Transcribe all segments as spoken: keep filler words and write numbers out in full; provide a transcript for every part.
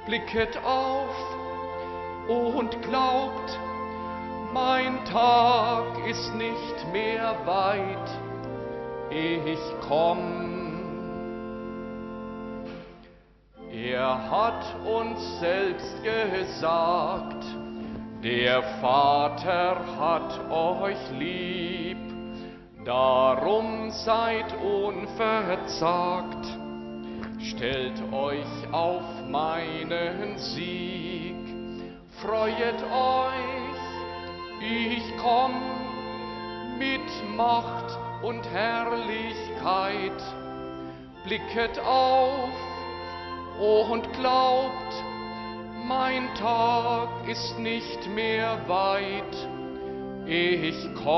blicket auf und glaubt, mein Tag ist nicht mehr weit, ich komm. Er hat uns selbst gesagt, der Vater hat euch lieb, darum seid unverzagt, stellt euch auf meinen Sieg, freuet euch, ich komm mit Macht und Herrlichkeit, blicket auf und glaubt, mein Tag ist nicht mehr weit, ich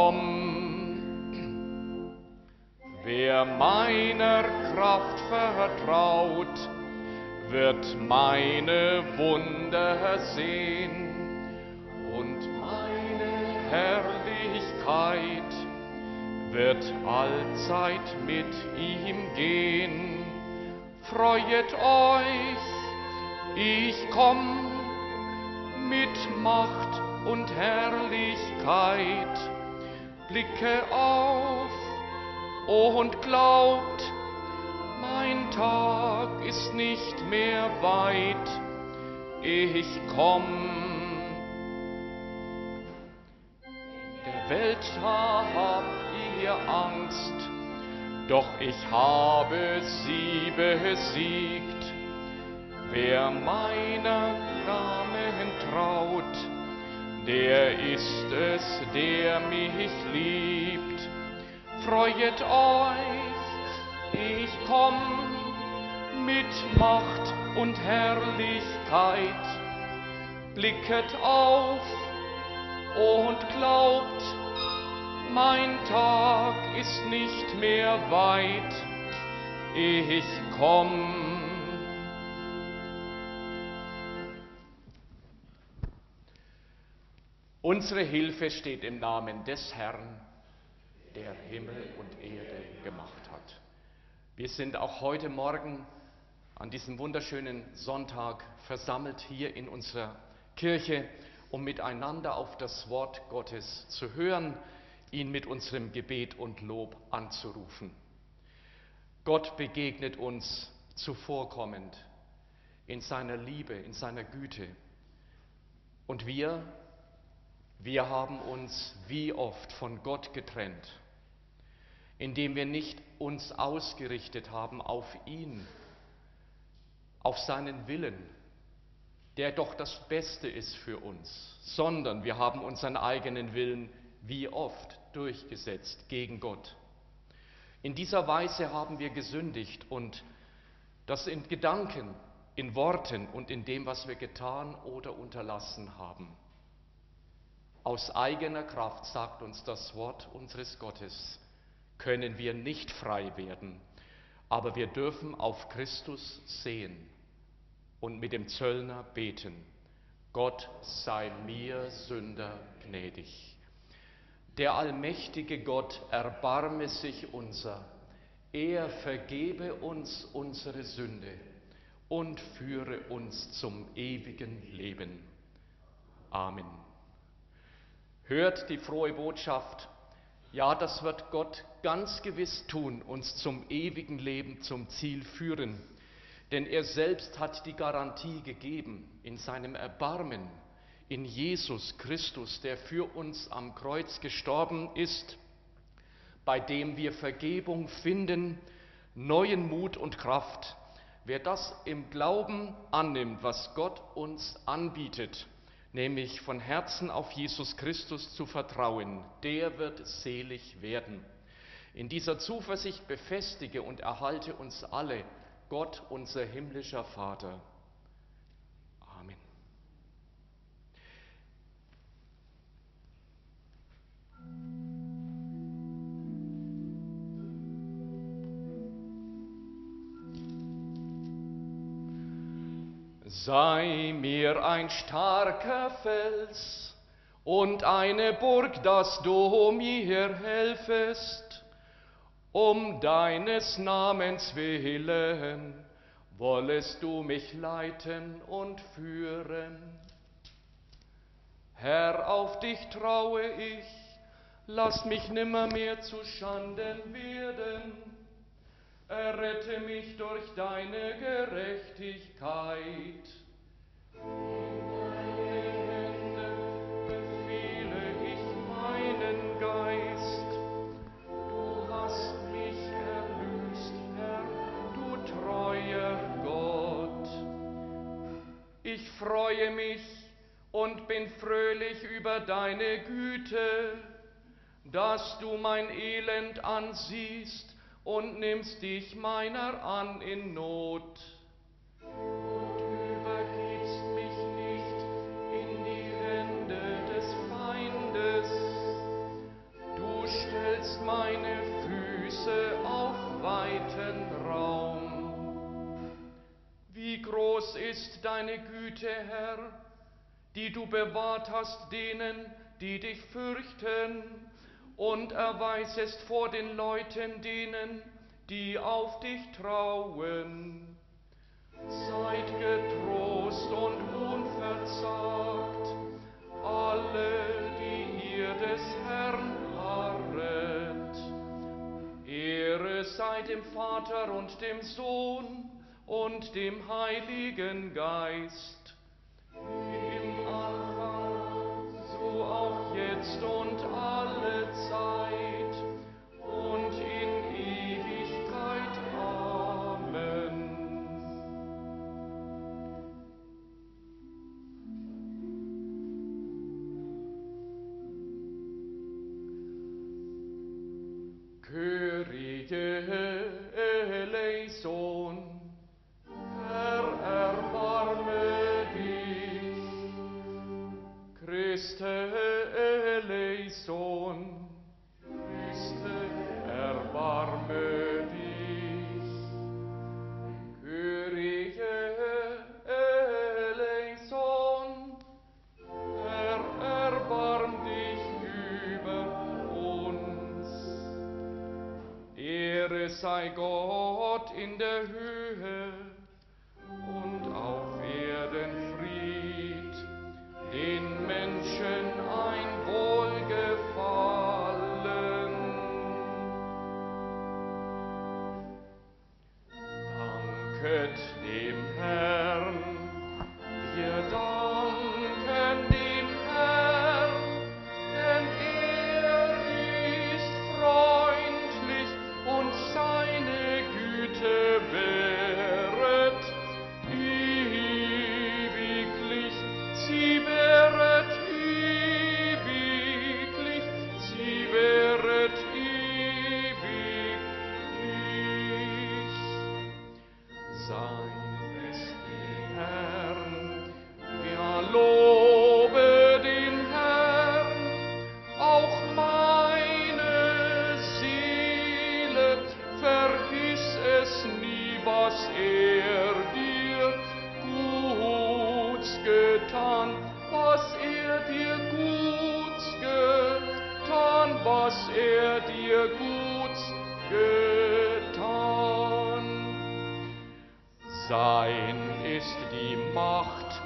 komm. Wer meiner Kraft vertraut, wird meine Wunder sehen und meine Herrlichkeit wird allzeit mit ihm gehen. Freuet euch, ich komm mit Macht und Herrlichkeit, blicke auf und glaubt, mein Tag ist nicht mehr weit, ich komm. Der Welt habt ihr Angst, doch ich habe sie besiegt. Wer meiner Namen traut, der ist es, der mich liebt. Freuet euch, ich komm mit Macht und Herrlichkeit, blicket auf und glaubt, mein Tag ist nicht mehr weit, ich komm. Unsere Hilfe steht im Namen des Herrn, der Himmel und Erde gemacht hat. Wir sind auch heute Morgen an diesem wunderschönen Sonntag versammelt hier in unserer Kirche, um miteinander auf das Wort Gottes zu hören, ihn mit unserem Gebet und Lob anzurufen. Gott begegnet uns zuvorkommend in seiner Liebe, in seiner Güte. Und wir, wir haben uns wie oft von Gott getrennt, indem wir nicht uns ausgerichtet haben auf ihn, auf seinen Willen, der doch das Beste ist für uns, sondern wir haben unseren eigenen Willen wie oft durchgesetzt gegen Gott. In dieser Weise haben wir gesündigt und das in Gedanken, in Worten und in dem, was wir getan oder unterlassen haben. Aus eigener Kraft, sagt uns das Wort unseres Gottes, können wir nicht frei werden, aber wir dürfen auf Christus sehen und mit dem Zöllner beten: Gott sei mir Sünder gnädig. Der allmächtige Gott erbarme sich unser, er vergebe uns unsere Sünde und führe uns zum ewigen Leben. Amen. Hört die frohe Botschaft, ja, das wird Gott ganz gewiss tun, uns zum ewigen Leben, zum Ziel führen, denn er selbst hat die Garantie gegeben in seinem Erbarmen, in Jesus Christus, der für uns am Kreuz gestorben ist, bei dem wir Vergebung finden, neuen Mut und Kraft. Wer das im Glauben annimmt, was Gott uns anbietet, nämlich von Herzen auf Jesus Christus zu vertrauen, der wird selig werden. In dieser Zuversicht befestige und erhalte uns alle Gott, unser himmlischer Vater. Amen. Sei mir ein starker Fels und eine Burg, dass du mir helfest, um deines Namens willen, wollest du mich leiten und führen. Herr, auf dich traue ich, lass mich nimmermehr zu Schanden werden. Errette mich durch deine Gerechtigkeit. In deine Hände befehle ich meinen Geist. Du hast mich erlöst, Herr, du treuer Gott. Ich freue mich und bin fröhlich über deine Güte, dass du mein Elend ansiehst und nimmst dich meiner an in Not. Und übergibst mich nicht in die Hände des Feindes. Du stellst meine Füße auf weiten Raum. Wie groß ist deine Güte, Herr, die du bewahrt hast denen, die dich fürchten, und erweisest vor den Leuten denen, die auf dich trauen. Seid getrost und unverzagt, alle, die ihr des Herrn harret. Ehre sei dem Vater und dem Sohn und dem Heiligen Geist, wie im Anfang, so auch jetzt und alle Zeit und in Ewigkeit. Amen. Kyrie eleison, Herr, erbarme dich. Christe eleison, Christe, erbarme dich. Kyrie eleison, Herr, erbarm dich über uns. Ehre sei Gott in der Höhe und auf Erden Fried, den Menschen ein Wohlgefallen. Danket dem Herrn, wir danken dem Herrn, denn er ist freundlich und seine Güte währet ewiglich. Sie währet ewiglich, sie währet ewiglich. Sein es dem Herrn, wir lobe den Herrn, auch meine Seele, vergiss es nie, was er dir Guts getan, was er dir Guts getan, was er dir Guts getan. Sein ist die Macht,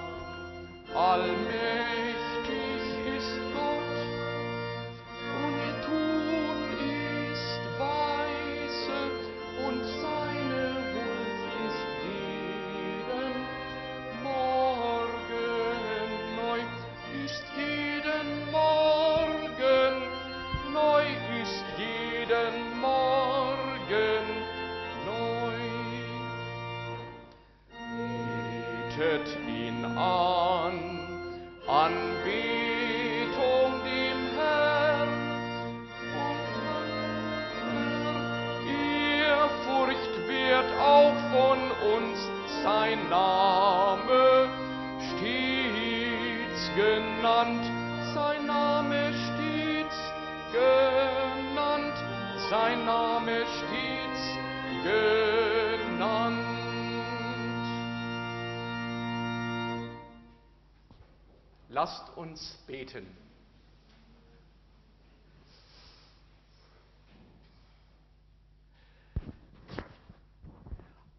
allmächtig ist Gott, und tun ist weise, und seine Huld ist jeden Morgen neu, ist jeden Morgen neu, ist jeden Morgen neu. Betet ihn an, Anbetung dem Herrn, und Ehrfurcht wird auch von uns sein Name stets genannt, sein Name stets genannt, sein Name stets genannt. Lasst uns beten.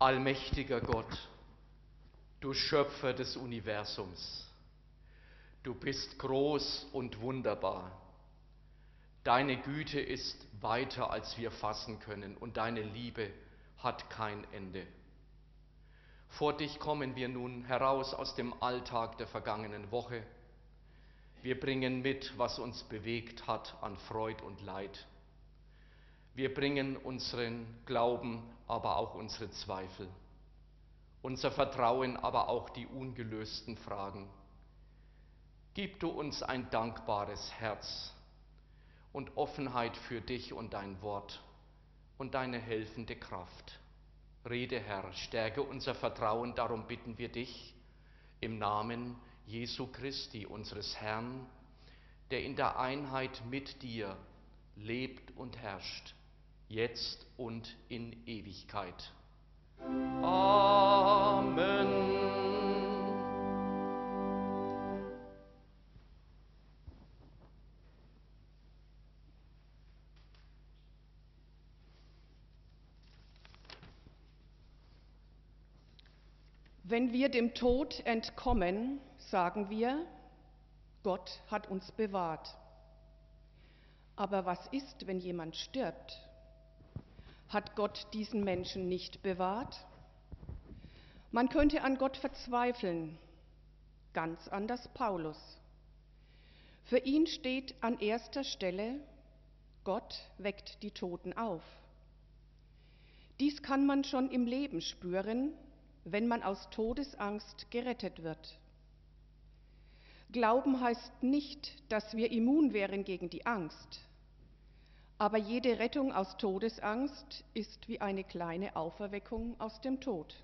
Allmächtiger Gott, du Schöpfer des Universums, du bist groß und wunderbar. Deine Güte ist weiter, als wir fassen können, und deine Liebe hat kein Ende. Vor dich kommen wir nun heraus aus dem Alltag der vergangenen Woche. Wir bringen mit, was uns bewegt hat an Freud und Leid. Wir bringen unseren Glauben, aber auch unsere Zweifel, unser Vertrauen, aber auch die ungelösten Fragen. Gib du uns ein dankbares Herz und Offenheit für dich und dein Wort und deine helfende Kraft. Rede, Herr, stärke unser Vertrauen, darum bitten wir dich im Namen Jesu Christi, unseres Herrn, der in der Einheit mit dir lebt und herrscht, jetzt und in Ewigkeit. Amen. Wenn wir dem Tod entkommen, sagen wir, Gott hat uns bewahrt. Aber was ist, wenn jemand stirbt? Hat Gott diesen Menschen nicht bewahrt? Man könnte an Gott verzweifeln, ganz anders Paulus. Für ihn steht an erster Stelle, Gott weckt die Toten auf. Dies kann man schon im Leben spüren, wenn man aus Todesangst gerettet wird. Glauben heißt nicht, dass wir immun wären gegen die Angst, aber jede Rettung aus Todesangst ist wie eine kleine Auferweckung aus dem Tod.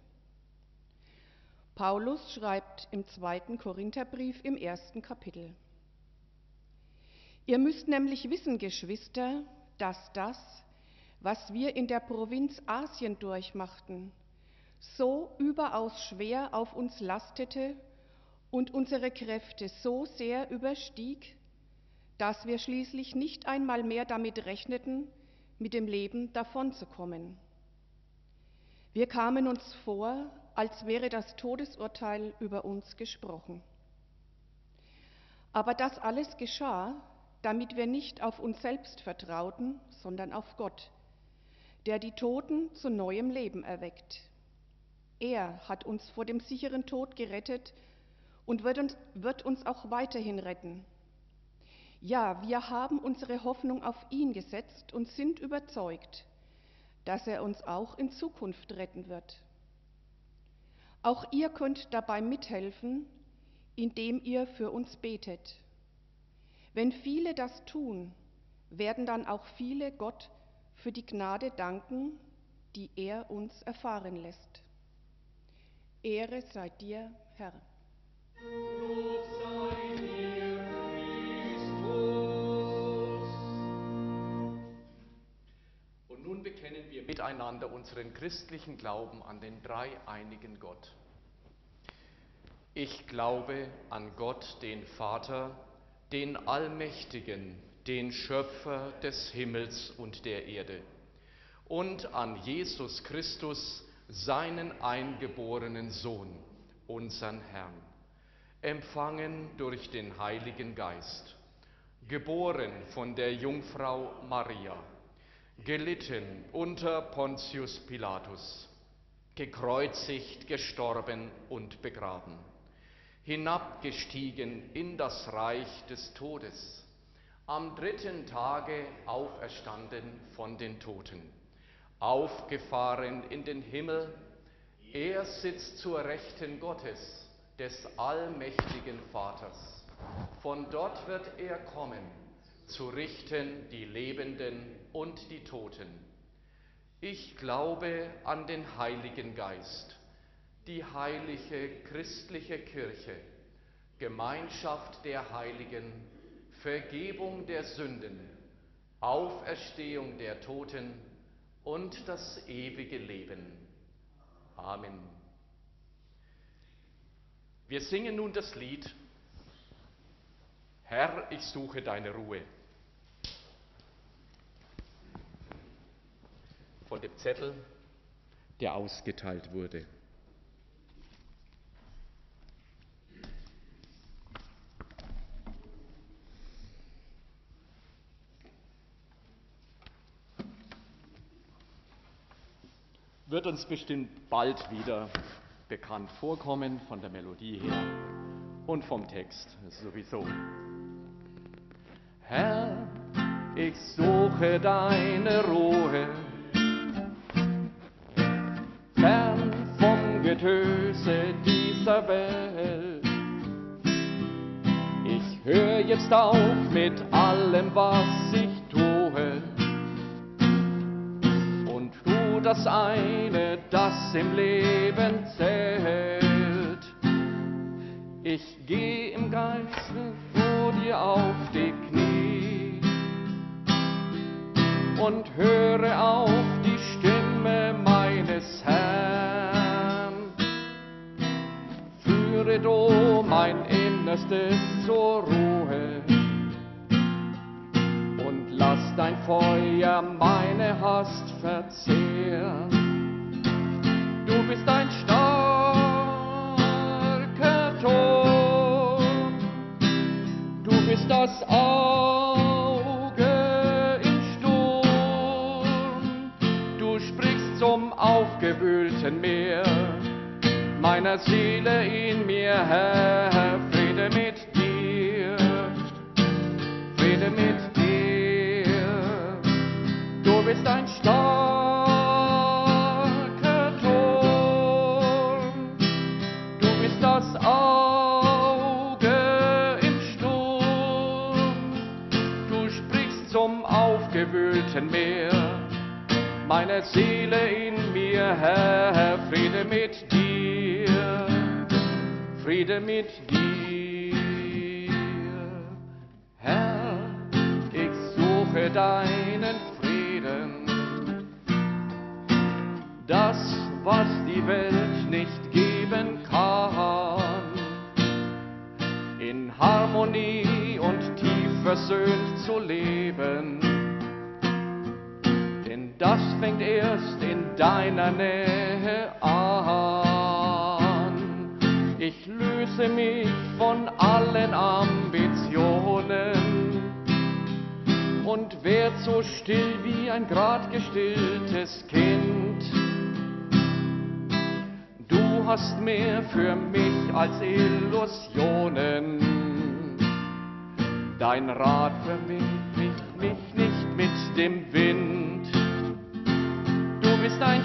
Paulus schreibt im zweiten Korintherbrief im ersten Kapitel: Ihr müsst nämlich wissen, Geschwister, dass das, was wir in der Provinz Asien durchmachten, so überaus schwer auf uns lastete und unsere Kräfte so sehr überstieg, dass wir schließlich nicht einmal mehr damit rechneten, mit dem Leben davonzukommen. Wir kamen uns vor, als wäre das Todesurteil über uns gesprochen. Aber das alles geschah, damit wir nicht auf uns selbst vertrauten, sondern auf Gott, der die Toten zu neuem Leben erweckt. Er hat uns vor dem sicheren Tod gerettet und wird uns, wird uns auch weiterhin retten. Ja, wir haben unsere Hoffnung auf ihn gesetzt und sind überzeugt, dass er uns auch in Zukunft retten wird. Auch ihr könnt dabei mithelfen, indem ihr für uns betet. Wenn viele das tun, werden dann auch viele Gott für die Gnade danken, die er uns erfahren lässt. Ehre sei dir, Herr. Lob sei dir, Christus. Und nun bekennen wir miteinander unseren christlichen Glauben an den dreieinigen Gott. Ich glaube an Gott, den Vater, den Allmächtigen, den Schöpfer des Himmels und der Erde, und an Jesus Christus, seinen eingeborenen Sohn, unseren Herrn, empfangen durch den Heiligen Geist, geboren von der Jungfrau Maria, gelitten unter Pontius Pilatus, gekreuzigt, gestorben und begraben, hinabgestiegen in das Reich des Todes, am dritten Tage auferstanden von den Toten, aufgefahren in den Himmel, er sitzt zur Rechten Gottes, des allmächtigen Vaters. Von dort wird er kommen, zu richten die Lebenden und die Toten. Ich glaube an den Heiligen Geist, die heilige christliche Kirche, Gemeinschaft der Heiligen, Vergebung der Sünden, Auferstehung der Toten und das ewige Leben. Amen. Wir singen nun das Lied Herr, ich suche deine Ruhe. Von dem Zettel der ausgeteilt wurde. Wird uns bestimmt bald wieder bekannt vorkommen, von der Melodie her und vom Text sowieso. Herr, ich suche deine Ruhe, fern vom Getöse dieser Welt. Ich höre jetzt auf mit allem, was ich tue, und tu das eine, das im Leben zählt. Ich geh im Geiste vor dir auf die Knie und höre auf die Stimme meines Herrn. Führe du mein Innerstes zur Ruhe und lass dein Feuer meine Hast verzehren. Du bist ein starker Turm, du bist das Auge im Sturm, du sprichst zum aufgewühlten Meer, meiner Seele in mir, Herr, Friede mit dir, Friede mit dir. Du bist ein starker Turm, du bist das Auge im Sturm, du sprichst zum aufgewühlten Meer, meiner Seele in mir, Herr, Friede mit dir, Friede mit dir. Herr, ich suche deinen Frieden, das, was die Welt nicht geben kann, in Harmonie und tief versöhnt zu leben. Denn das fängt erst in deiner Nähe an. Ich löse mich von allen Ambitionen und werd so still wie ein grad gestilltes Kind. Du hast mehr für mich als Illusionen. Dein Rat vermischt mich nicht mit dem Wind. Du bist ein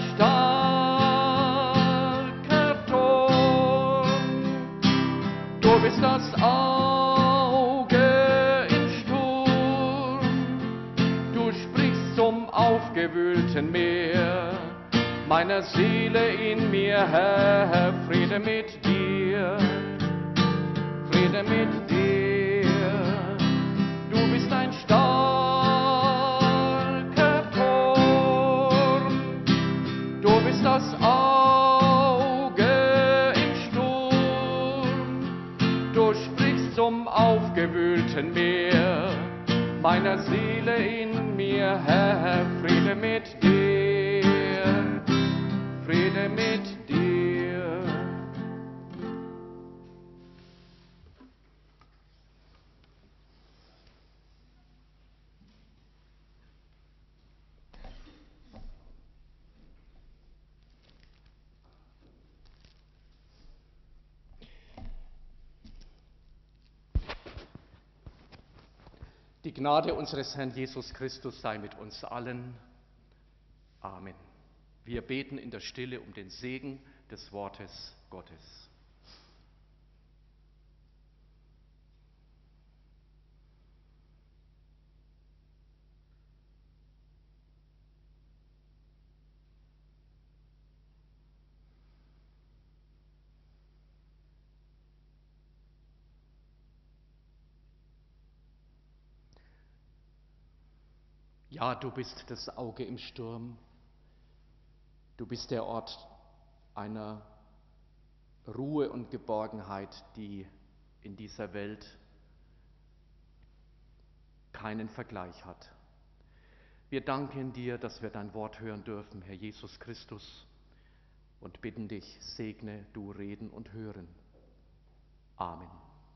starker Turm, du bist das Auge im Sturm, du sprichst zum aufgewühlten Meer, meiner Seele in mir, Herr, Friede mit dir, Friede mit dir. Du bist ein starker Turm, du bist das Auge im Sturm, du sprichst zum aufgewühlten Meer, meiner Seele in mir, Herr, Friede mit dir, Friede mit dir. Die Gnade unseres Herrn Jesus Christus sei mit uns allen. Amen. Wir beten in der Stille um den Segen des Wortes Gottes. Ja, du bist das Auge im Sturm. Du bist der Ort einer Ruhe und Geborgenheit, die in dieser Welt keinen Vergleich hat. Wir danken dir, dass wir dein Wort hören dürfen, Herr Jesus Christus. und bitten dich, segne du Reden und Hören. Amen.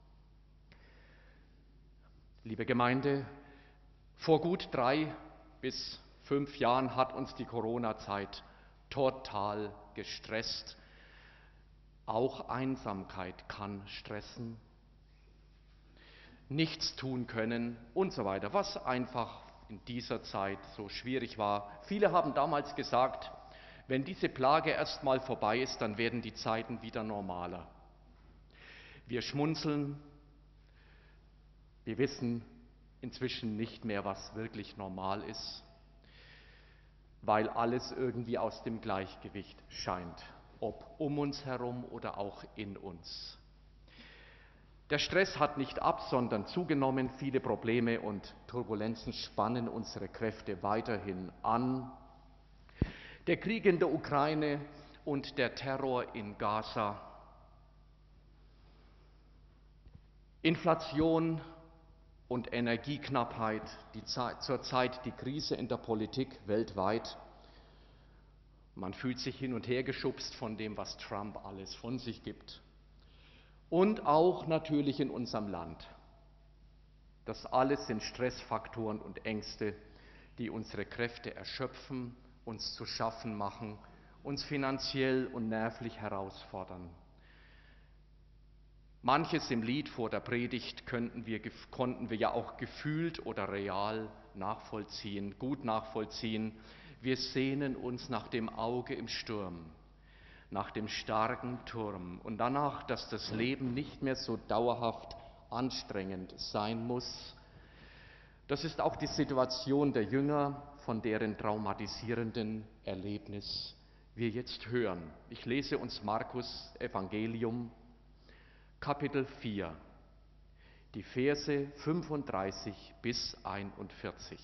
Liebe Gemeinde, vor gut drei bis fünf Jahren hat uns die Corona-Zeit total gestresst. Auch Einsamkeit kann stressen, nichts tun können und so weiter, was einfach in dieser Zeit so schwierig war. Viele haben damals gesagt, wenn diese Plage erst mal vorbei ist, dann werden die Zeiten wieder normaler. Wir schmunzeln, wir wissen inzwischen nicht mehr, was wirklich normal ist, weil alles irgendwie aus dem Gleichgewicht scheint, ob um uns herum oder auch in uns. Der Stress hat nicht ab, sondern zugenommen. Viele Probleme und Turbulenzen spannen unsere Kräfte weiterhin an. Der Krieg in der Ukraine und der Terror in Gaza, Inflation und Energieknappheit, die zurzeit die Krise in der Politik weltweit. Man fühlt sich hin und her geschubst von dem, was Trump alles von sich gibt. Und auch natürlich in unserem Land. Das alles sind Stressfaktoren und Ängste, die unsere Kräfte erschöpfen, uns zu schaffen machen, uns finanziell und nervlich herausfordern. Manches im Lied vor der Predigt könnten wir, konnten wir ja auch gefühlt oder real nachvollziehen, gut nachvollziehen. Wir sehnen uns nach dem Auge im Sturm, nach dem starken Turm und danach, dass das Leben nicht mehr so dauerhaft anstrengend sein muss. Das ist auch die Situation der Jünger, von deren traumatisierenden Erlebnis wir jetzt hören. Ich lese uns Markus Evangelium, Kapitel vier, die Verse fünfunddreißig bis einundvierzig.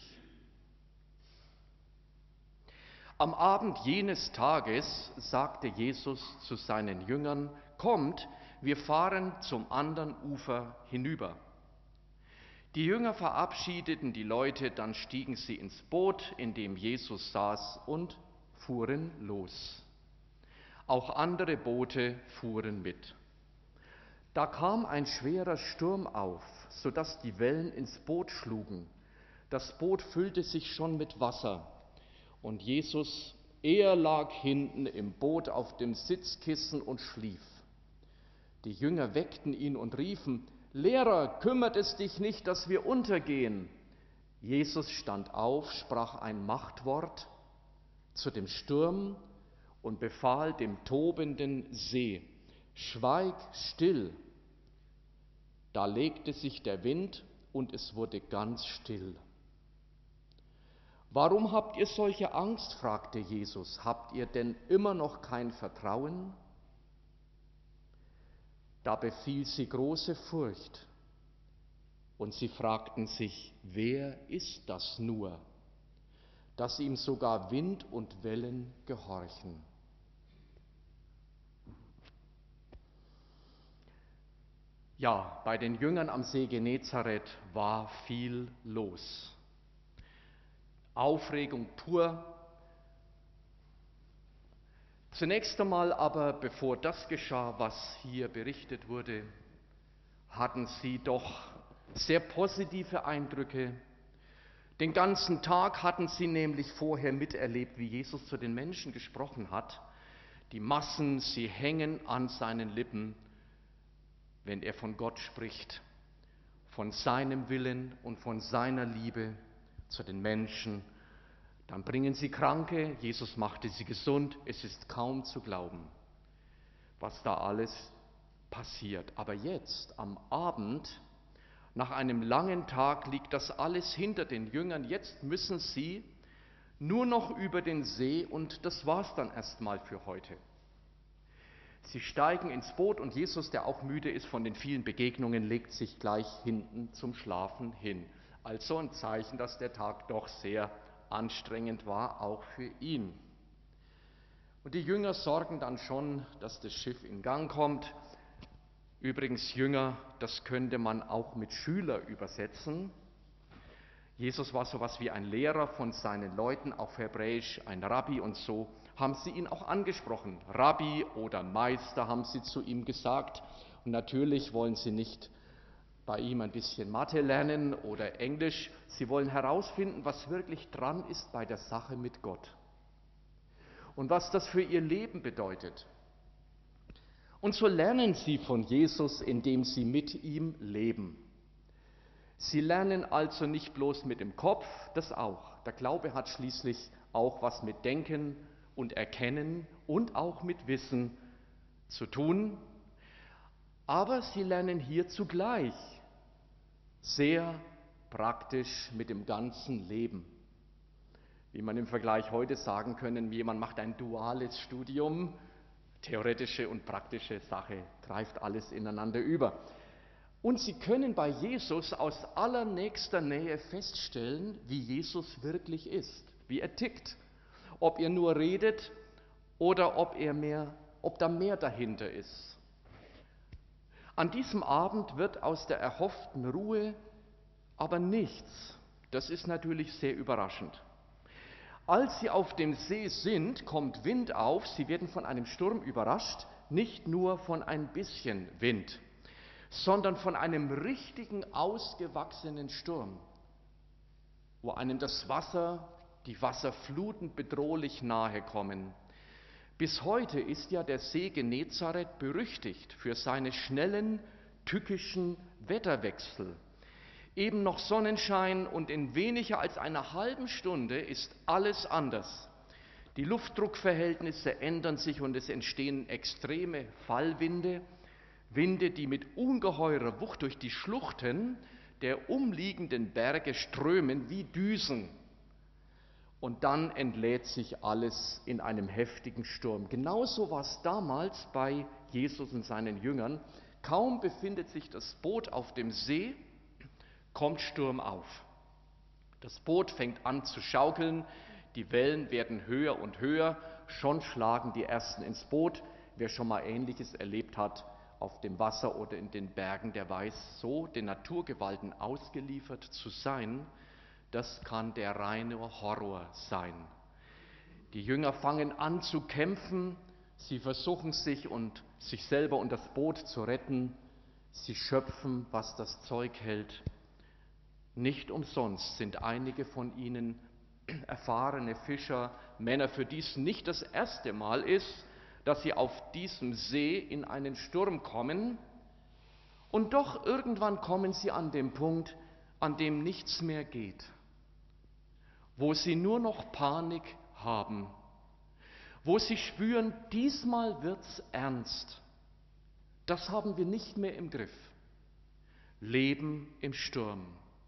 Am Abend jenes Tages sagte Jesus zu seinen Jüngern: Kommt, wir fahren zum anderen Ufer hinüber. Die Jünger verabschiedeten die Leute, dann stiegen sie ins Boot, in dem Jesus saß, und fuhren los. Auch andere Boote fuhren mit. Da kam ein schwerer Sturm auf, sodass die Wellen ins Boot schlugen. Das Boot füllte sich schon mit Wasser. Und Jesus, er lag hinten im Boot auf dem Sitzkissen und schlief. Die Jünger weckten ihn und riefen: Lehrer, kümmert es dich nicht, dass wir untergehen? Jesus stand auf, sprach ein Machtwort zu dem Sturm und befahl dem tobenden See: Schweig still. Da legte sich der Wind und es wurde ganz still. Warum habt ihr solche Angst? Fragte Jesus. Habt ihr denn immer noch kein Vertrauen? Da befiel sie große Furcht und sie fragten sich: Wer ist das nur, dass ihm sogar Wind und Wellen gehorchen? Ja, bei den Jüngern am See Genezareth war viel los. Aufregung pur. Zunächst einmal aber, bevor das geschah, was hier berichtet wurde, hatten sie doch sehr positive Eindrücke. Den ganzen Tag hatten sie nämlich vorher miterlebt, wie Jesus zu den Menschen gesprochen hat. Die Massen, sie hängen an seinen Lippen, wenn er von Gott spricht, von seinem Willen und von seiner Liebe zu den Menschen. Dann bringen sie Kranke, Jesus machte sie gesund. Es ist kaum zu glauben, was da alles passiert. Aber jetzt, am Abend, nach einem langen Tag, liegt das alles hinter den Jüngern. Jetzt müssen sie nur noch über den See und das war's dann erstmal für heute. Sie steigen ins Boot und Jesus, der auch müde ist von den vielen Begegnungen, legt sich gleich hinten zum Schlafen hin. Also ein Zeichen, dass der Tag doch sehr anstrengend war, auch für ihn. Und die Jünger sorgen dann schon, dass das Schiff in Gang kommt. Übrigens Jünger, das könnte man auch mit Schüler übersetzen. Jesus war sowas wie ein Lehrer von seinen Leuten, auf Hebräisch ein Rabbi, und so haben sie ihn auch angesprochen. Rabbi oder Meister haben sie zu ihm gesagt. Und natürlich wollen sie nicht bei ihm ein bisschen Mathe lernen oder Englisch. Sie wollen herausfinden, was wirklich dran ist bei der Sache mit Gott und was das für ihr Leben bedeutet. Und so lernen sie von Jesus, indem sie mit ihm leben. Sie lernen also nicht bloß mit dem Kopf, das auch. Der Glaube hat schließlich auch was mit Denken und Erkennen und auch mit Wissen zu tun. Aber sie lernen hier zugleich sehr praktisch mit dem ganzen Leben. Wie man im Vergleich heute sagen können, jemand macht ein duales Studium, theoretische und praktische Sache greift alles ineinander über. Und sie können bei Jesus aus allernächster Nähe feststellen, wie Jesus wirklich ist, wie er tickt, ob er nur redet oder ob er mehr, ob da mehr dahinter ist. An diesem Abend wird aus der erhofften Ruhe aber nichts. Das ist natürlich sehr überraschend. Als sie auf dem See sind, kommt Wind auf, sie werden von einem Sturm überrascht, nicht nur von ein bisschen Wind, sondern von einem richtigen, ausgewachsenen Sturm, wo einem das Wasser, die Wasserfluten bedrohlich nahe kommen. Bis heute ist ja der See Genezareth berüchtigt für seine schnellen, tückischen Wetterwechsel. Eben noch Sonnenschein und in weniger als einer halben Stunde ist alles anders. Die Luftdruckverhältnisse ändern sich und es entstehen extreme Fallwinde, Winde, die mit ungeheurer Wucht durch die Schluchten der umliegenden Berge strömen wie Düsen. Und dann entlädt sich alles in einem heftigen Sturm. Genauso war es damals bei Jesus und seinen Jüngern. Kaum befindet sich das Boot auf dem See, kommt Sturm auf. Das Boot fängt an zu schaukeln, die Wellen werden höher und höher, schon schlagen die Ersten ins Boot. Wer schon mal Ähnliches erlebt hat auf dem Wasser oder in den Bergen, der weiß, so den Naturgewalten ausgeliefert zu sein, das kann der reine Horror sein. Die Jünger fangen an zu kämpfen, sie versuchen sich und sich selber und das Boot zu retten, sie schöpfen, was das Zeug hält. Nicht umsonst sind einige von ihnen erfahrene Fischer, Männer, für die es nicht das erste Mal ist, dass sie auf diesem See in einen Sturm kommen. Und doch irgendwann kommen sie an den Punkt, an dem nichts mehr geht, wo sie nur noch Panik haben, wo sie spüren, diesmal wird's ernst. Das haben wir nicht mehr im Griff. Leben im Sturm.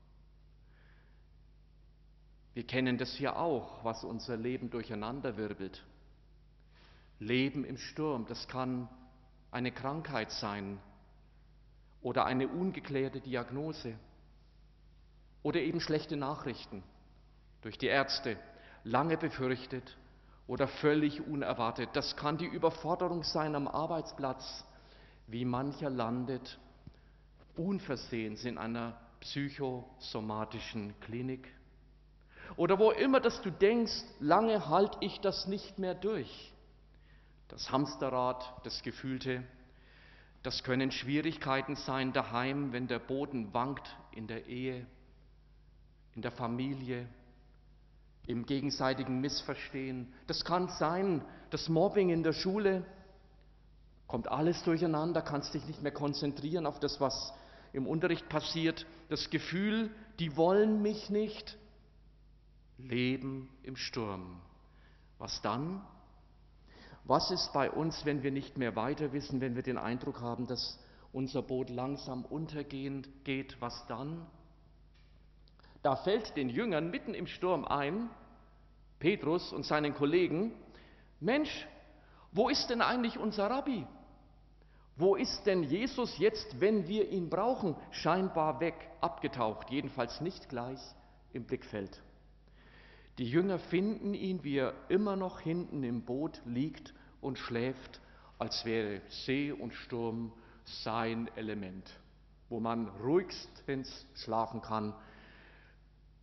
Wir kennen das hier auch, was unser Leben durcheinanderwirbelt. Leben im Sturm, das kann eine Krankheit sein oder eine ungeklärte Diagnose oder eben schlechte Nachrichten durch die Ärzte, lange befürchtet oder völlig unerwartet. Das kann die Überforderung sein am Arbeitsplatz, wie mancher landet unversehens in einer psychosomatischen Klinik. Oder wo immer, dass du denkst, lange halte ich das nicht mehr durch. Das Hamsterrad, das Gefühlte, das können Schwierigkeiten sein daheim, wenn der Boden wankt in der Ehe, in der Familie, im gegenseitigen Missverstehen. Das kann sein, das Mobbing in der Schule, kommt alles durcheinander, kannst dich nicht mehr konzentrieren auf das, was im Unterricht passiert. Das Gefühl, die wollen mich nicht. Leben im Sturm. Was dann? Was ist bei uns, wenn wir nicht mehr weiter wissen, wenn wir den Eindruck haben, dass unser Boot langsam untergehen geht? Was dann? Da fällt den Jüngern mitten im Sturm ein, Petrus und seinen Kollegen, Mensch, wo ist denn eigentlich unser Rabbi? Wo ist denn Jesus jetzt, wenn wir ihn brauchen? Scheinbar weg, abgetaucht, jedenfalls nicht gleich im Blickfeld. Die Jünger finden ihn, wie er immer noch hinten im Boot liegt und schläft, als wäre See und Sturm sein Element, wo man ruhigstens schlafen kann.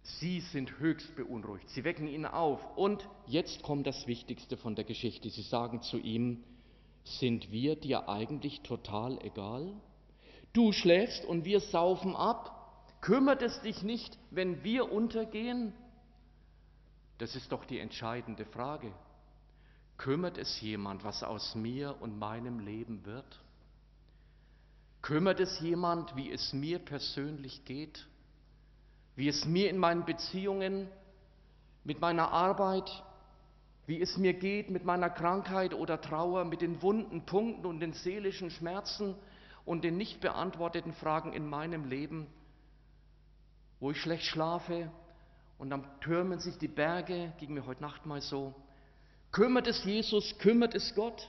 Sie sind höchst beunruhigt. Sie wecken ihn auf. Und jetzt kommt das Wichtigste von der Geschichte. Sie sagen zu ihm, sind wir dir eigentlich total egal? Du schläfst und wir saufen ab. Kümmert es dich nicht, wenn wir untergehen? Das ist doch die entscheidende Frage. Kümmert es jemand, was aus mir und meinem Leben wird? Kümmert es jemand, wie es mir persönlich geht? Wie es mir in meinen Beziehungen, mit meiner Arbeit, wie es mir geht mit meiner Krankheit oder Trauer, mit den wunden Punkten und den seelischen Schmerzen und den nicht beantworteten Fragen in meinem Leben, wo ich schlecht schlafe und dann türmen sich die Berge, ging mir heute Nacht mal so. Kümmert es Jesus, kümmert es Gott?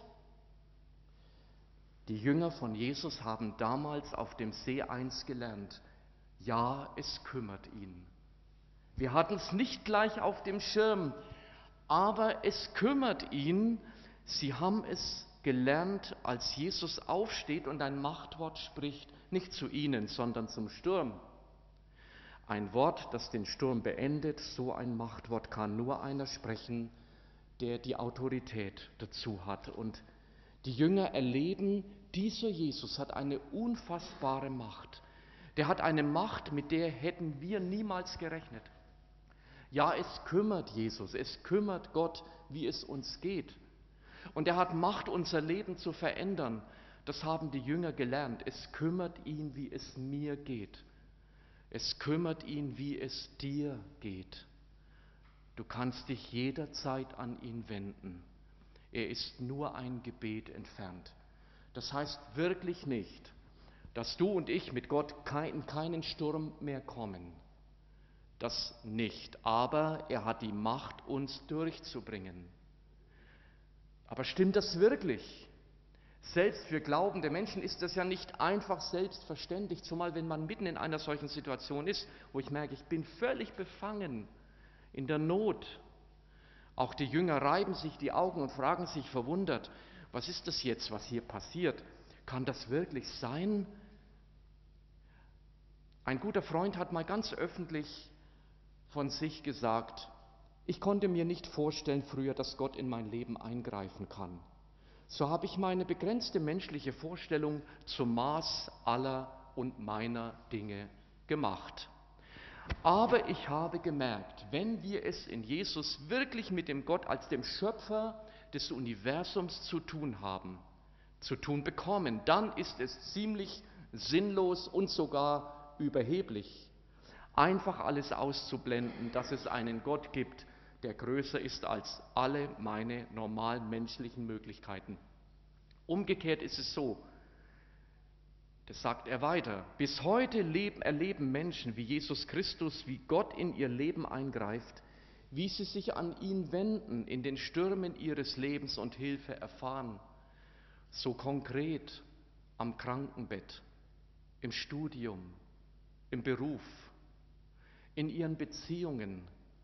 Die Jünger von Jesus haben damals auf dem See eins gelernt. Ja, es kümmert ihn. Wir hatten es nicht gleich auf dem Schirm, aber es kümmert ihn. Sie haben es gelernt, als Jesus aufsteht und ein Machtwort spricht, nicht zu ihnen, sondern zum Sturm. Ein Wort, das den Sturm beendet, so ein Machtwort kann nur einer sprechen, der die Autorität dazu hat. Und die Jünger erleben, dieser Jesus hat eine unfassbare Macht. Der hat eine Macht, mit der hätten wir niemals gerechnet. Ja, es kümmert Jesus, es kümmert Gott, wie es uns geht. Und er hat Macht, unser Leben zu verändern. Das haben die Jünger gelernt. Es kümmert ihn, wie es mir geht. Es kümmert ihn, wie es dir geht. Du kannst dich jederzeit an ihn wenden. Er ist nur ein Gebet entfernt. Das heißt wirklich nicht, dass du und ich mit Gott in keinen Sturm mehr kommen. Das nicht. Aber er hat die Macht, uns durchzubringen. Aber stimmt das wirklich? Selbst für glaubende Menschen ist das ja nicht einfach selbstverständlich, zumal wenn man mitten in einer solchen Situation ist, wo ich merke, ich bin völlig befangen in der Not. Auch die Jünger reiben sich die Augen und fragen sich verwundert, was ist das jetzt, was hier passiert? Kann das wirklich sein? Ein guter Freund hat mal ganz öffentlich von sich gesagt, ich konnte mir nicht vorstellen früher, dass Gott in mein Leben eingreifen kann. So habe ich meine begrenzte menschliche Vorstellung zum Maß aller und meiner Dinge gemacht. Aber ich habe gemerkt, wenn wir es in Jesus wirklich mit dem Gott als dem Schöpfer des Universums zu tun haben, zu tun bekommen, dann ist es ziemlich sinnlos und sogar überheblich, einfach alles auszublenden, dass es einen Gott gibt, der größer ist als alle meine normalen menschlichen Möglichkeiten. Umgekehrt ist es so, das sagt er weiter, bis heute leben, erleben Menschen wie Jesus Christus, wie Gott in ihr Leben eingreift, wie sie sich an ihn wenden in den Stürmen ihres Lebens und Hilfe erfahren, so konkret am Krankenbett, im Studium, im Beruf, in ihren Beziehungen,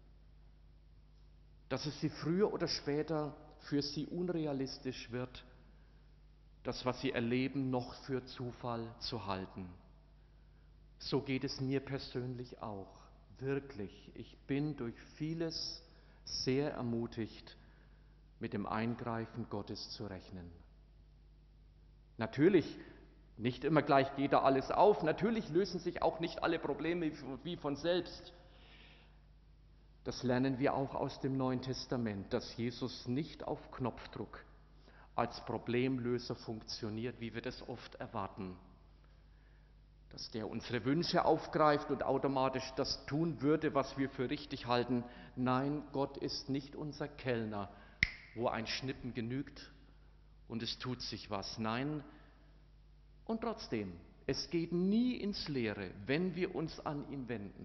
dass es sie früher oder später für sie unrealistisch wird, das, was sie erleben, noch für Zufall zu halten. So geht es mir persönlich auch. Wirklich, ich bin durch vieles sehr ermutigt, mit dem Eingreifen Gottes zu rechnen. Natürlich, nicht immer gleich geht da alles auf. Natürlich lösen sich auch nicht alle Probleme wie von selbst. Das lernen wir auch aus dem Neuen Testament, dass Jesus nicht auf Knopfdruck als Problemlöser funktioniert, wie wir das oft erwarten. Dass der unsere Wünsche aufgreift und automatisch das tun würde, was wir für richtig halten. Nein, Gott ist nicht unser Kellner, wo ein Schnippen genügt und es tut sich was. Nein, und trotzdem, es geht nie ins Leere, wenn wir uns an ihn wenden.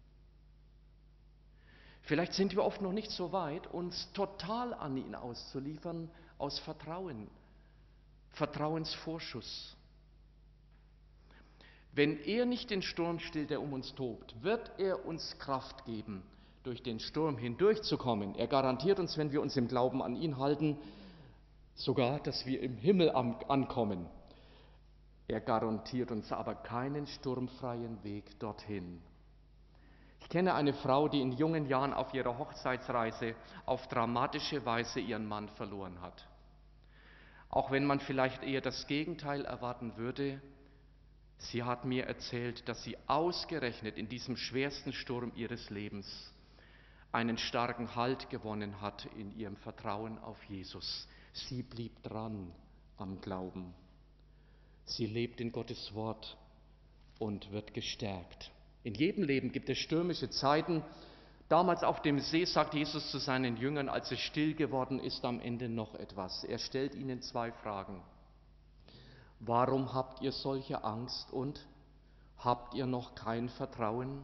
Vielleicht sind wir oft noch nicht so weit, uns total an ihn auszuliefern, aus Vertrauen, Vertrauensvorschuss. Wenn er nicht den Sturm stillt, der um uns tobt, wird er uns Kraft geben, durch den Sturm hindurchzukommen. Er garantiert uns, wenn wir uns im Glauben an ihn halten, sogar, dass wir im Himmel ankommen. Er garantiert uns aber keinen sturmfreien Weg dorthin. Ich kenne eine Frau, die in jungen Jahren auf ihrer Hochzeitsreise auf dramatische Weise ihren Mann verloren hat. Auch wenn man vielleicht eher das Gegenteil erwarten würde, sie hat mir erzählt, dass sie ausgerechnet in diesem schwersten Sturm ihres Lebens einen starken Halt gewonnen hat in ihrem Vertrauen auf Jesus. Sie blieb dran am Glauben. Sie lebt in Gottes Wort und wird gestärkt. In jedem Leben gibt es stürmische Zeiten. Damals auf dem See sagt Jesus zu seinen Jüngern, als es still geworden ist, am Ende noch etwas. Er stellt ihnen zwei Fragen. Warum habt ihr solche Angst und habt ihr noch kein Vertrauen?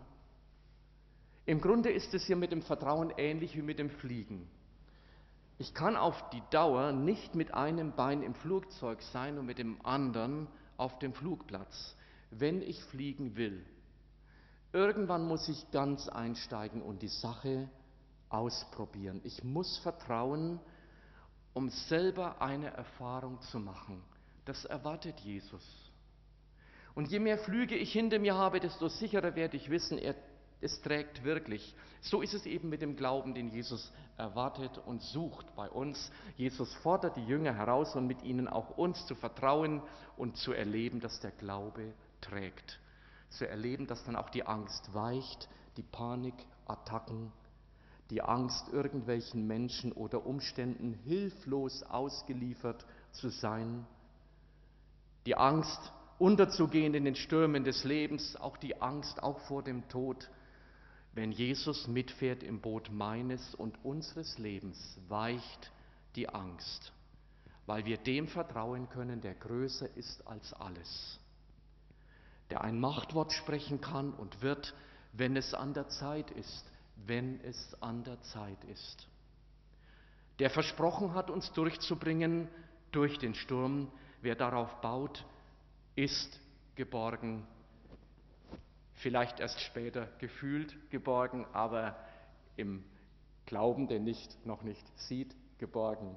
Im Grunde ist es hier mit dem Vertrauen ähnlich wie mit dem Fliegen. Ich kann auf die Dauer nicht mit einem Bein im Flugzeug sein und mit dem anderen auf dem Flugplatz, wenn ich fliegen will. Irgendwann muss ich ganz einsteigen und die Sache ausprobieren. Ich muss vertrauen, um selber eine Erfahrung zu machen. Das erwartet Jesus. Und je mehr Flüge ich hinter mir habe, desto sicherer werde ich wissen, er, es trägt wirklich. So ist es eben mit dem Glauben, den Jesus erwartet und sucht bei uns. Jesus fordert die Jünger heraus und mit ihnen auch uns zu vertrauen und zu erleben, dass der Glaube trägt. Zu erleben, dass dann auch die Angst weicht, die Panikattacken, die Angst, irgendwelchen Menschen oder Umständen hilflos ausgeliefert zu sein, die Angst, unterzugehen in den Stürmen des Lebens, auch die Angst auch vor dem Tod. Wenn Jesus mitfährt im Boot meines und unseres Lebens, weicht die Angst, weil wir dem vertrauen können, der größer ist als alles, der ein Machtwort sprechen kann und wird, wenn es an der Zeit ist, wenn es an der Zeit ist. Der versprochen hat, uns durchzubringen durch den Sturm. Wer darauf baut, ist geborgen. Vielleicht erst später gefühlt geborgen, aber im Glauben, der nicht, noch nicht sieht, geborgen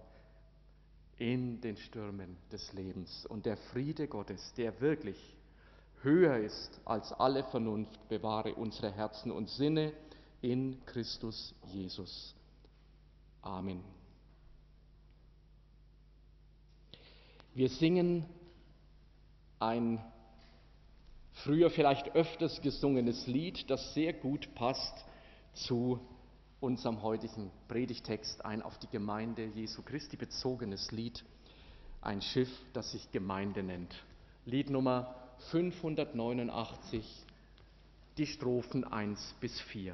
in den Stürmen des Lebens. Und der Friede Gottes, der wirklich höher ist als alle Vernunft, bewahre unsere Herzen und Sinne in Christus Jesus. Amen. Wir singen ein früher vielleicht öfters gesungenes Lied, das sehr gut passt zu unserem heutigen Predigtext, ein auf die Gemeinde Jesu Christi bezogenes Lied, ein Schiff, das sich Gemeinde nennt. Lied Nummer fünfhundertneunundachtzig, die Strophen eins bis vier.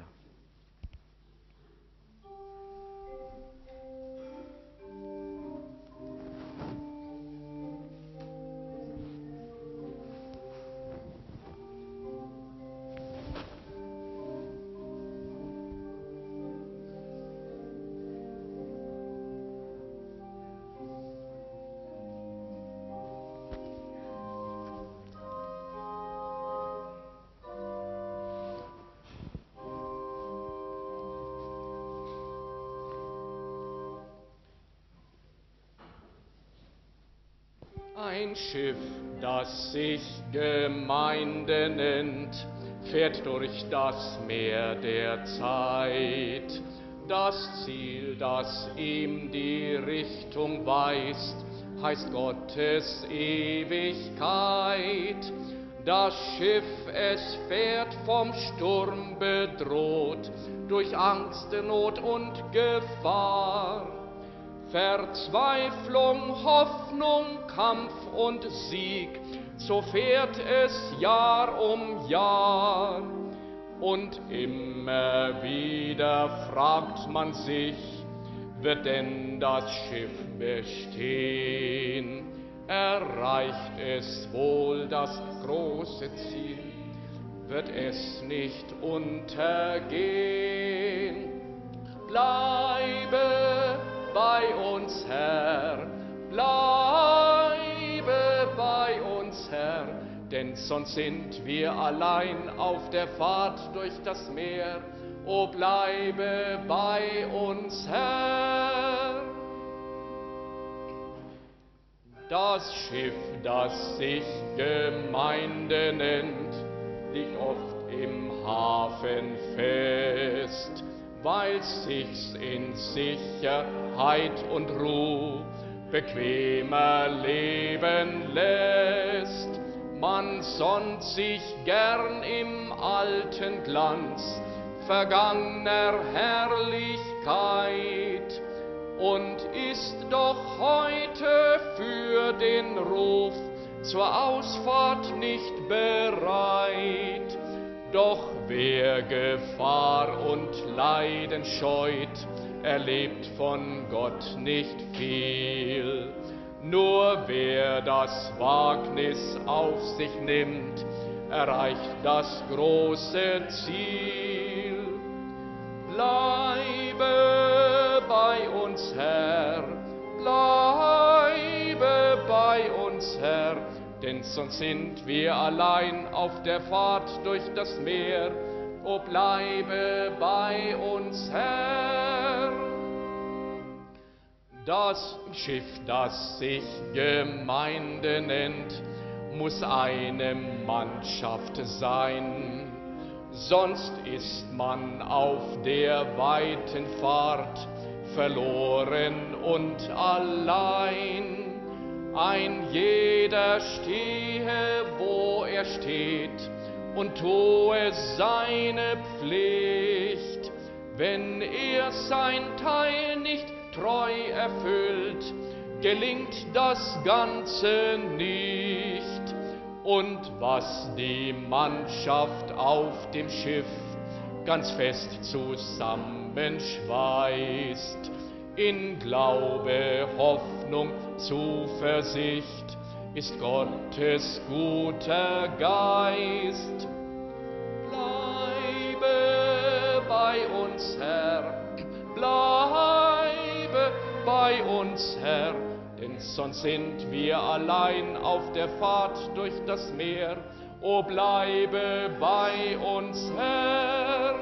Ein Schiff, das sich Gemeinde nennt, fährt durch das Meer der Zeit. Das Ziel, das ihm die Richtung weist, heißt Gottes Ewigkeit. Das Schiff, es fährt vom Sturm bedroht, durch Angst, Not und Gefahr. Verzweiflung, Hoffnung, Kampf und Sieg, so fährt es Jahr um Jahr. Und immer wieder fragt man sich, wird denn das Schiff bestehen? Erreicht es wohl das große Ziel? Wird es nicht untergehen? Bleibe bei uns, Herr, bleibe bei uns, Herr, denn sonst sind wir allein auf der Fahrt durch das Meer. O bleibe bei uns, Herr. Das Schiff, das sich Gemeinde nennt, liegt oft im Hafen fest, weil sich's in Sicherheit und Ruhe bequemer leben lässt. Man sonnt sich gern im alten Glanz vergangener Herrlichkeit und ist doch heute für den Ruf zur Ausfahrt nicht bereit. Doch wer Gefahr und Leiden scheut, erlebt von Gott nicht viel. Nur wer das Wagnis auf sich nimmt, erreicht das große Ziel. Bleibe bei uns, Herr, bleibe bei uns, Herr, denn sonst sind wir allein auf der Fahrt durch das Meer. O bleibe bei uns, Herr. Das Schiff, das sich Gemeinde nennt, muss eine Mannschaft sein. Sonst ist man auf der weiten Fahrt verloren und allein. Ein jeder stehe, wo er steht, und tue seine Pflicht. Wenn er sein Teil nicht treu erfüllt, gelingt das Ganze nicht. Und was die Mannschaft auf dem Schiff ganz fest zusammenschweißt, in Glaube, Hoffnung, Zuversicht, ist Gottes guter Geist. Bleibe bei uns, Herr, bleibe bei uns, Herr, denn sonst sind wir allein auf der Fahrt durch das Meer. O bleibe bei uns, Herr.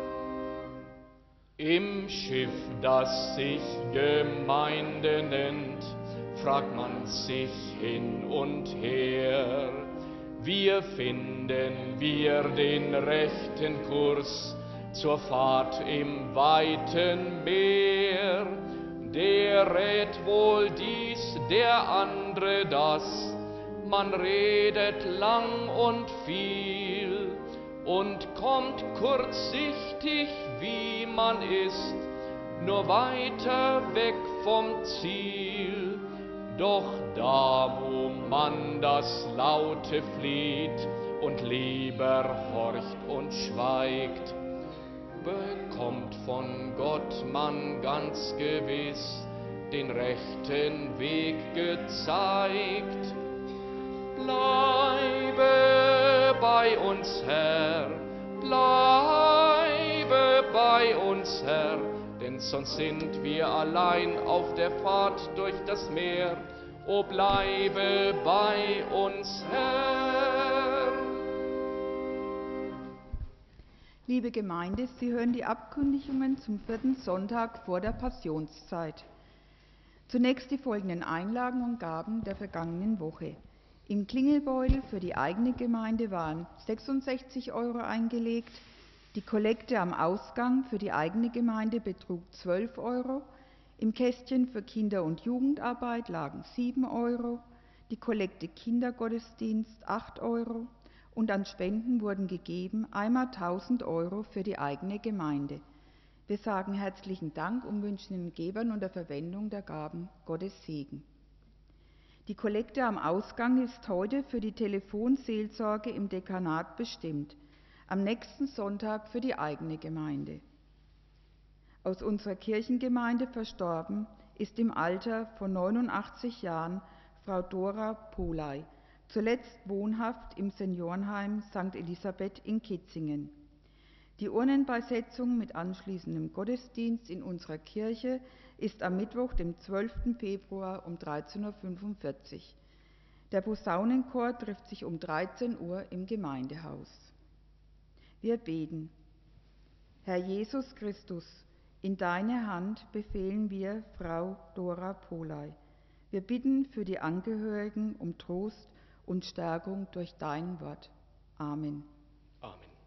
Im Schiff, das sich Gemeinde nennt, fragt man sich hin und her. Wie finden wir den rechten Kurs zur Fahrt im weiten Meer? Der rät wohl dies, der andere das, man redet lang und viel und kommt kurzsichtig, wie man ist, nur weiter weg vom Ziel. Doch da, wo man das Laute flieht und lieber horcht und schweigt, bekommt von Gott man ganz gewiss den rechten Weg gezeigt. Bleibe bei uns, Herr, bleibe bei uns, Herr, denn sonst sind wir allein auf der Fahrt durch das Meer. O bleibe bei uns, Herr. Liebe Gemeinde, Sie hören die Abkündigungen zum vierten Sonntag vor der Passionszeit. Zunächst die folgenden Einlagen und Gaben der vergangenen Woche. Im Klingelbeutel für die eigene Gemeinde waren sechsundsechzig Euro eingelegt, die Kollekte am Ausgang für die eigene Gemeinde betrug zwölf Euro, im Kästchen für Kinder- und Jugendarbeit lagen sieben Euro, die Kollekte Kindergottesdienst acht Euro und an Spenden wurden gegeben einmal tausend Euro für die eigene Gemeinde. Wir sagen herzlichen Dank und wünschen den Gebern und der Verwendung der Gaben Gottes Segen. Die Kollekte am Ausgang ist heute für die Telefonseelsorge im Dekanat bestimmt, am nächsten Sonntag für die eigene Gemeinde. Aus unserer Kirchengemeinde verstorben ist im Alter von neunundachtzig Jahren Frau Dora Polay, zuletzt wohnhaft im Seniorenheim Sankt Elisabeth in Kitzingen. Die Urnenbeisetzung mit anschließendem Gottesdienst in unserer Kirche ist am Mittwoch, dem zwölften Februar um dreizehn Uhr fünfundvierzig. Der Posaunenchor trifft sich um dreizehn Uhr im Gemeindehaus. Wir beten. Herr Jesus Christus, in deine Hand befehlen wir Frau Dora Polay. Wir bitten für die Angehörigen um Trost und Stärkung durch dein Wort. Amen. Amen.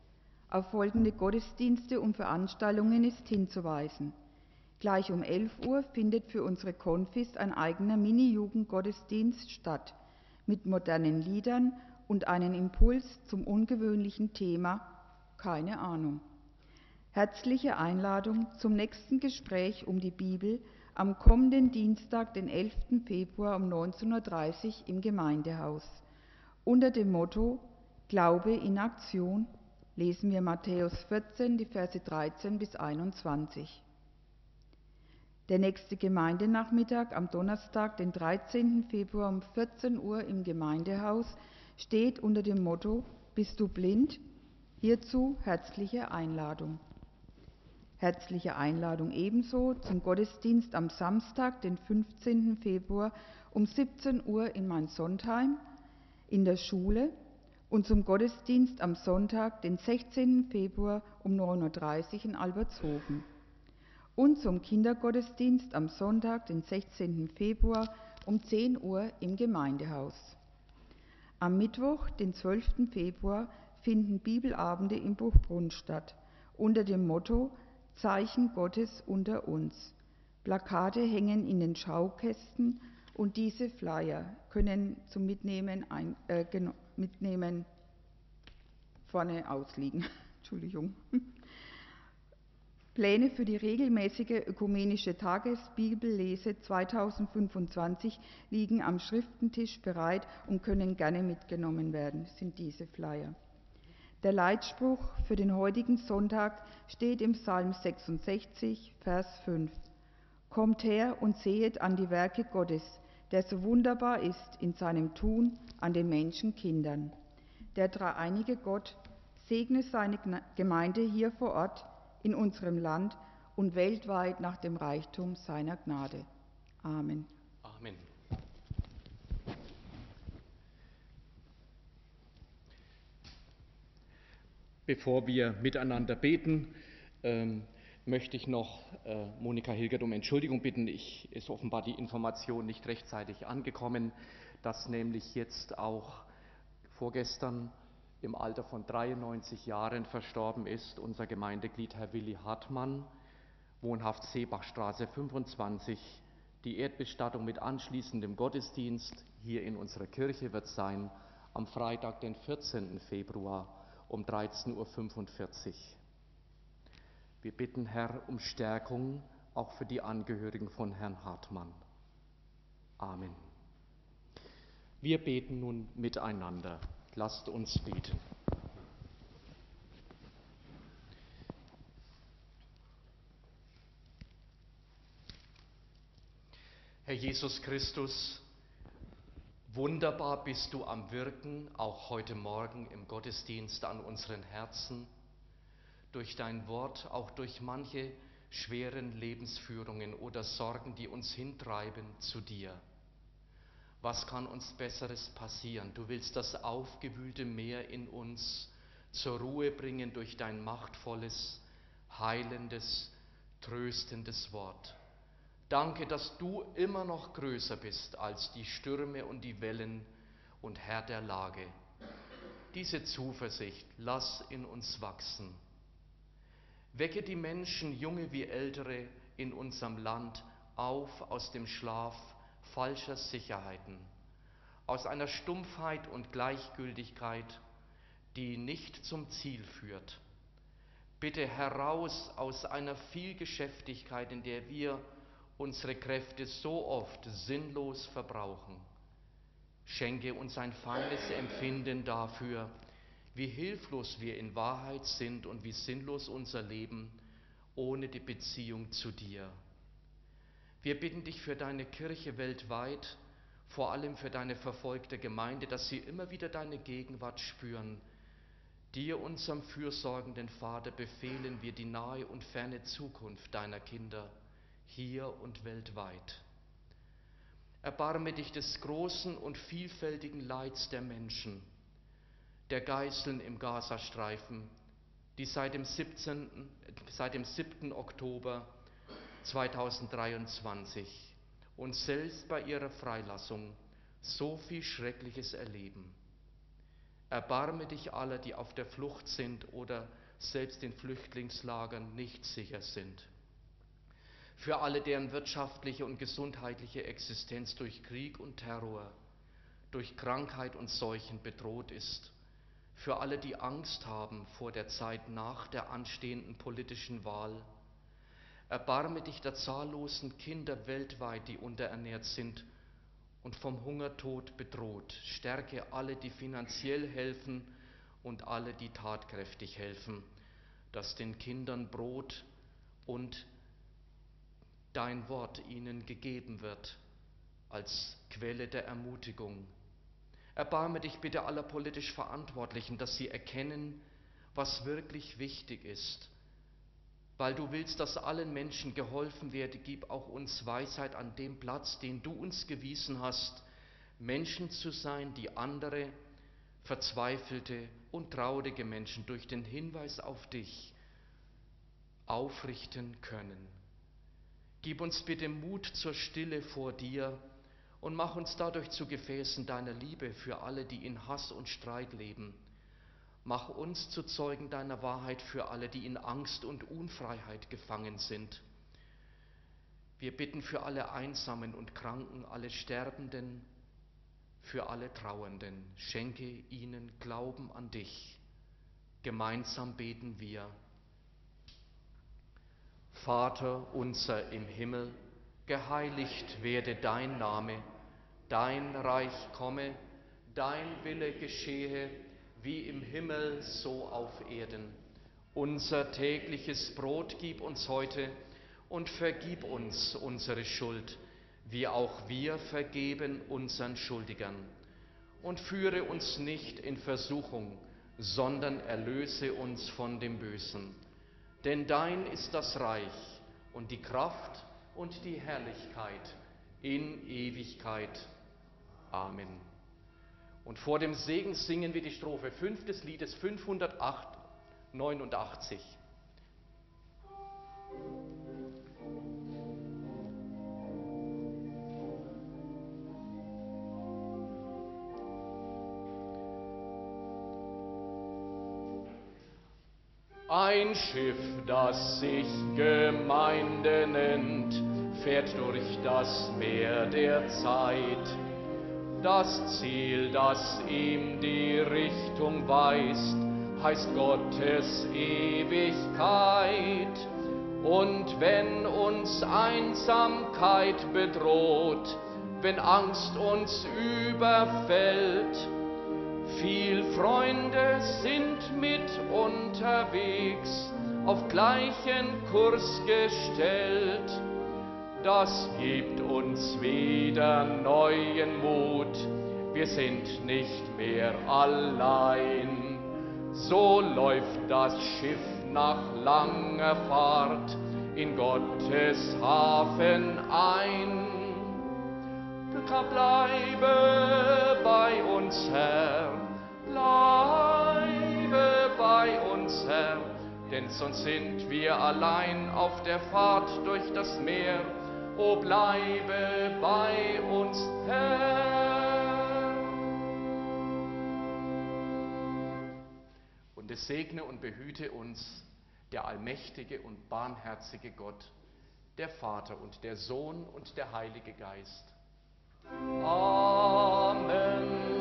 Auf folgende Gottesdienste und Veranstaltungen ist hinzuweisen. Gleich um elf Uhr findet für unsere Konfis ein eigener Mini-Jugendgottesdienst statt, mit modernen Liedern und einen Impuls zum ungewöhnlichen Thema Keine Ahnung. Herzliche Einladung zum nächsten Gespräch um die Bibel am kommenden Dienstag, den elften Februar um neunzehn Uhr dreißig im Gemeindehaus. Unter dem Motto Glaube in Aktion lesen wir Matthäus vierzehn, die Verse dreizehn bis einundzwanzig. Der nächste Gemeindenachmittag am Donnerstag, den dreizehnten Februar um vierzehn Uhr im Gemeindehaus, steht unter dem Motto Bist du blind? Hierzu herzliche Einladung. Herzliche Einladung ebenso zum Gottesdienst am Samstag, den fünfzehnten Februar um siebzehn Uhr in Mainz-Sontheim in der Schule und zum Gottesdienst am Sonntag, den sechzehnten Februar um neun Uhr dreißig in Albertshofen und zum Kindergottesdienst am Sonntag, den sechzehnten Februar um zehn Uhr im Gemeindehaus. Am Mittwoch, den zwölften Februar, finden Bibelabende im Bruchbrunn statt, unter dem Motto Zeichen Gottes unter uns. Plakate hängen in den Schaukästen und diese Flyer können zum Mitnehmen, ein, äh, mitnehmen vorne ausliegen. Entschuldigung. Pläne für die regelmäßige ökumenische Tagesbibellese zweitausendfünfundzwanzig liegen am Schriftentisch bereit und können gerne mitgenommen werden, das sind diese Flyer. Der Leitspruch für den heutigen Sonntag steht im Psalm sechsundsechzig, Vers fünf. Kommt her und sehet an die Werke Gottes, der so wunderbar ist in seinem Tun an den Menschenkindern. Der dreieinige Gott segne seine Gemeinde hier vor Ort, in unserem Land und weltweit nach dem Reichtum seiner Gnade. Amen. Amen. Bevor wir miteinander beten, ähm, möchte ich noch äh, Monika Hilgert um Entschuldigung bitten. Ich ist offenbar die Information nicht rechtzeitig angekommen, dass nämlich jetzt auch vorgestern im Alter von dreiundneunzig Jahren verstorben ist unser Gemeindeglied Herr Willi Hartmann, wohnhaft Seebachstraße fünfundzwanzig. Die Erdbestattung mit anschließendem Gottesdienst hier in unserer Kirche wird sein am Freitag, den vierzehnten Februar um dreizehn Uhr fünfundvierzig. Wir bitten, Herr, um Stärkung auch für die Angehörigen von Herrn Hartmann. Amen. Wir beten nun miteinander. Lasst uns beten. Herr Jesus Christus, wunderbar bist du am Wirken, auch heute Morgen im Gottesdienst an unseren Herzen, durch dein Wort, auch durch manche schweren Lebensführungen oder Sorgen, die uns hintreiben zu dir. Was kann uns Besseres passieren? Du willst das aufgewühlte Meer in uns zur Ruhe bringen durch dein machtvolles, heilendes, tröstendes Wort. Danke, dass du immer noch größer bist als die Stürme und die Wellen und Herr der Lage. Diese Zuversicht lass in uns wachsen. Wecke die Menschen, junge wie ältere, in unserem Land auf aus dem Schlaf falscher Sicherheiten, aus einer Stumpfheit und Gleichgültigkeit, die nicht zum Ziel führt. Bitte heraus aus einer Vielgeschäftigkeit, in der wir unsere Kräfte so oft sinnlos verbrauchen. Schenke uns ein feines Empfinden dafür, wie hilflos wir in Wahrheit sind und wie sinnlos unser Leben ohne die Beziehung zu dir. Wir bitten dich für deine Kirche weltweit, vor allem für deine verfolgte Gemeinde, dass sie immer wieder deine Gegenwart spüren. Dir, unserem fürsorgenden Vater, befehlen wir die nahe und ferne Zukunft deiner Kinder, hier und weltweit. Erbarme dich des großen und vielfältigen Leids der Menschen, der Geiseln im Gazastreifen, die seit dem siebzehnten, seit dem siebten Oktober zweitausenddreiundzwanzig und selbst bei ihrer Freilassung so viel Schreckliches erleben. Erbarme dich aller, die auf der Flucht sind oder selbst in Flüchtlingslagern nicht sicher sind. Für alle, deren wirtschaftliche und gesundheitliche Existenz durch Krieg und Terror, durch Krankheit und Seuchen bedroht ist. Für alle, die Angst haben vor der Zeit nach der anstehenden politischen Wahl. Erbarme dich der zahllosen Kinder weltweit, die unterernährt sind und vom Hungertod bedroht. Stärke alle, die finanziell helfen und alle, die tatkräftig helfen, dass den Kindern Brot und dein Wort ihnen gegeben wird als Quelle der Ermutigung. Erbarme dich bitte aller politisch Verantwortlichen, dass sie erkennen, was wirklich wichtig ist. Weil du willst, dass allen Menschen geholfen werde, gib auch uns Weisheit an dem Platz, den du uns gewiesen hast, Menschen zu sein, die andere, verzweifelte und traurige Menschen durch den Hinweis auf dich aufrichten können. Gib uns bitte Mut zur Stille vor dir und mach uns dadurch zu Gefäßen deiner Liebe für alle, die in Hass und Streit leben. Mach uns zu Zeugen deiner Wahrheit für alle, die in Angst und Unfreiheit gefangen sind. Wir bitten für alle Einsamen und Kranken, alle Sterbenden, für alle Trauernden. Schenke ihnen Glauben an dich. Gemeinsam beten wir. Vater unser im Himmel, geheiligt werde dein Name, dein Reich komme, dein Wille geschehe, wie im Himmel, so auf Erden. Unser tägliches Brot gib uns heute und vergib uns unsere Schuld, wie auch wir vergeben unseren Schuldigern. Und führe uns nicht in Versuchung, sondern erlöse uns von dem Bösen. Denn dein ist das Reich und die Kraft und die Herrlichkeit in Ewigkeit. Amen. Und vor dem Segen singen wir die Strophe fünf des Liedes fünfhundertneunundachtzig. Ein Schiff, das sich Gemeinde nennt, fährt durch das Meer der Zeit. Das Ziel, das ihm die Richtung weist, heißt Gottes Ewigkeit. Und wenn uns Einsamkeit bedroht, wenn Angst uns überfällt, viel Freunde sind mit unterwegs, auf gleichen Kurs gestellt. Das gibt uns wieder neuen Mut, wir sind nicht mehr allein. So läuft das Schiff nach langer Fahrt in Gottes Hafen ein. Bleibe bei uns, Herr, bleibe bei uns, Herr, denn sonst sind wir allein auf der Fahrt durch das Meer. O bleibe bei uns, Herr. Und es segne und behüte uns der allmächtige und barmherzige Gott, der Vater und der Sohn und der Heilige Geist. Amen.